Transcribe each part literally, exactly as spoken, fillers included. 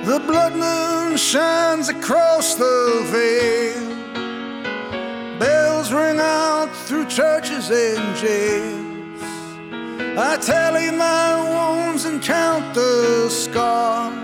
The blood moon shines across the veil. Bells ring out through churches and jails. I tally my wounds and count the scars.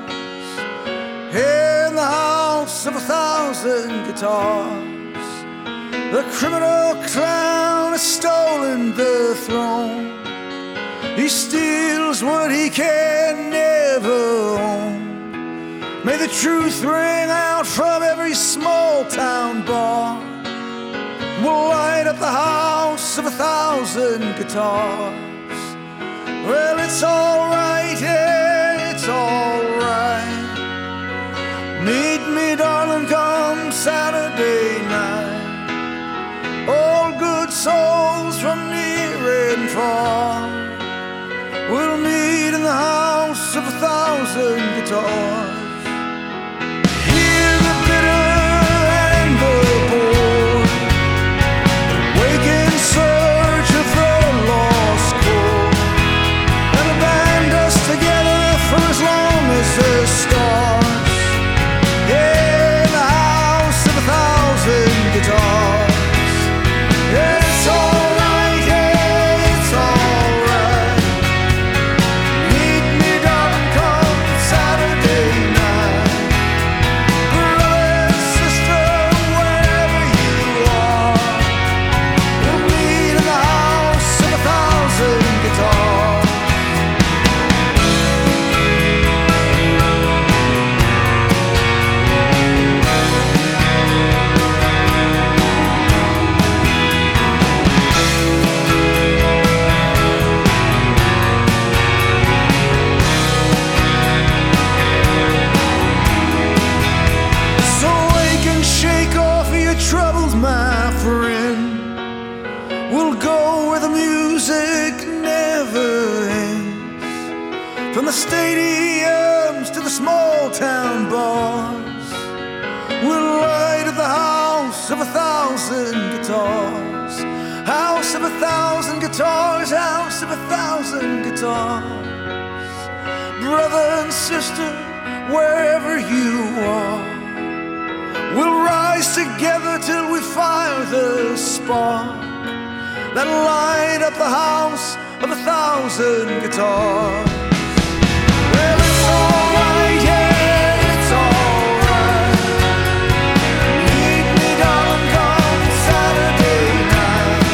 In the house of a thousand guitars, the criminal clown has stolen the throne. He steals what he can never own. May the truth ring out from every small town bar. We'll light up the house of a thousand guitars. Well, it's alright, yeah, it's alright. Meet me, darling, come Saturday night. All good souls from near and far, we'll meet in the house of a thousand guitars. My friend, we'll go where the music never ends. From the stadiums to the small town bars, we'll light up the house of a thousand guitars. House of a thousand guitars, house of a thousand guitars. Brother and sister, wherever you are, we'll rise together till we fire the spark that'll light up the house of a thousand guitars. Well, it's alright, yeah, it's alright. Meet me, darling, come Saturday night.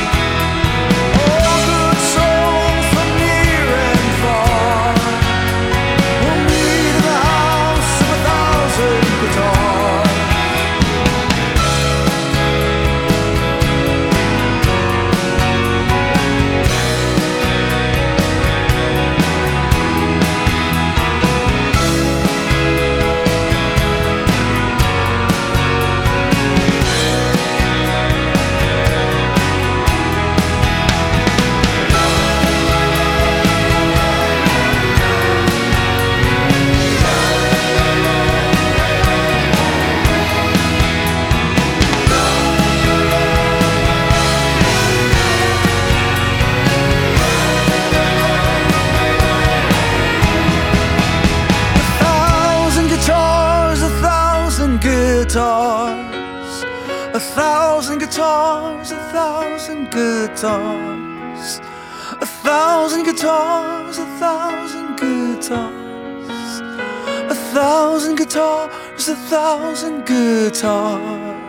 All good souls from near and far, we'll meet in the house of a thousand guitars. Guitars, a thousand guitars, a thousand guitars, a thousand guitars, a thousand guitars, a thousand guitars, a thousand guitars.